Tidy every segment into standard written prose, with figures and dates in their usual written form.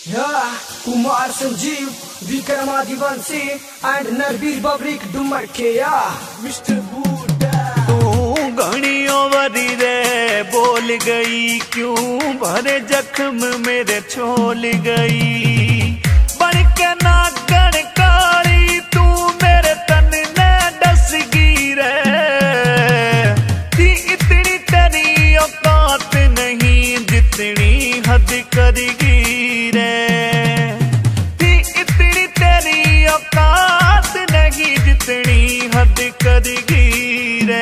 कुमार संजीव, विक्रमादिवंशी एंड नरबीर बबरीक डुमर के मिस्टर बूढ़ा। तू घड़ियों वरी रे बोल गई, क्यों भरे जख्म मेरे छोल गई। बन के नागण काली तू मेरे तन ने डस गई रे। थी इतनी तेरी औकात नहीं जितनी हद करेगी रे। थी इतनी तेरी औकात नहीं जितनी हद करेगी रे।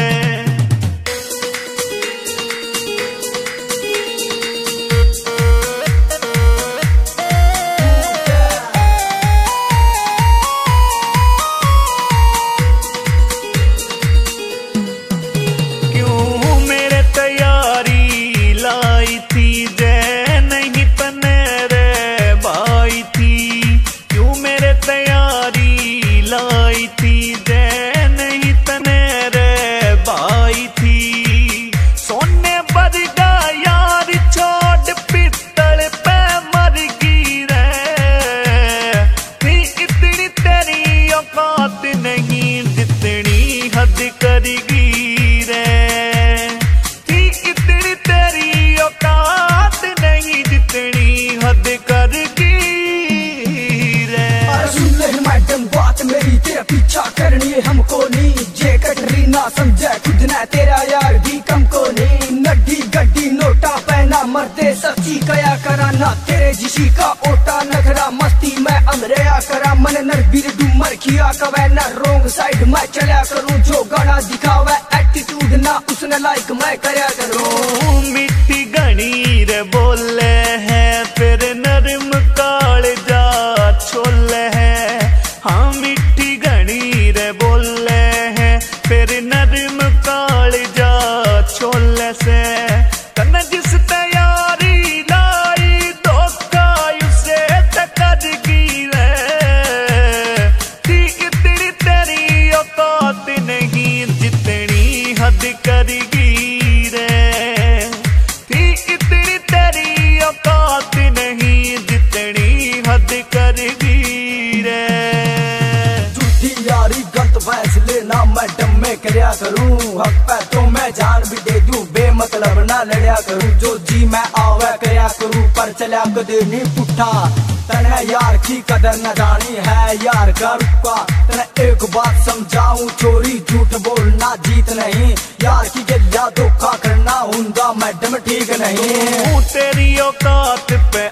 पीछा करनी हमको नहीं, जे कटरीना समझे खुद न तेरा यार भी कम को नहीं। नड्डी गड्डी नोटा पहना मर्दे सच्ची कया करा ना, तेरे जिसी का ओटा नखरा मस्ती में अमरेया करा। मन नरबीर डूमर किया कवे ना, रोंग साइड में चला करूं जो गाना दिखावे एटीट्यूड ना उसने लाइक मैं करया करूं। मिट्टी घनी रे बोले है फिर नरम काल जा छोले है। हाँ मिट्टी घनी रे बोले हैं फिर नरम काल जा छोले से। तन जिस तैयारी लाई धोखा उसे तकदगी रे। थी इतनी तेरी औकात नहीं जितनी हद करेगी रे। थी इतनी तेरी औकात नहीं जितनी हद करेगी रे। यारी गलत फैसले ना मैडम मैं करया करूं, हक पे तो मैं जान भी दे दूं, बेमतलब ना लड़या करूं। जो जी मैं आवे करया करूं, पर चला कदे नहीं पुठा। तने यार की कदर न जानी है यार का रुपा। तने एक बात समझाऊं, चोरी झूठ बोलना जीत नहीं, यार की गलिया धोखा करना हुंदा मैडम ठीक नहीं। तेरी औकात पे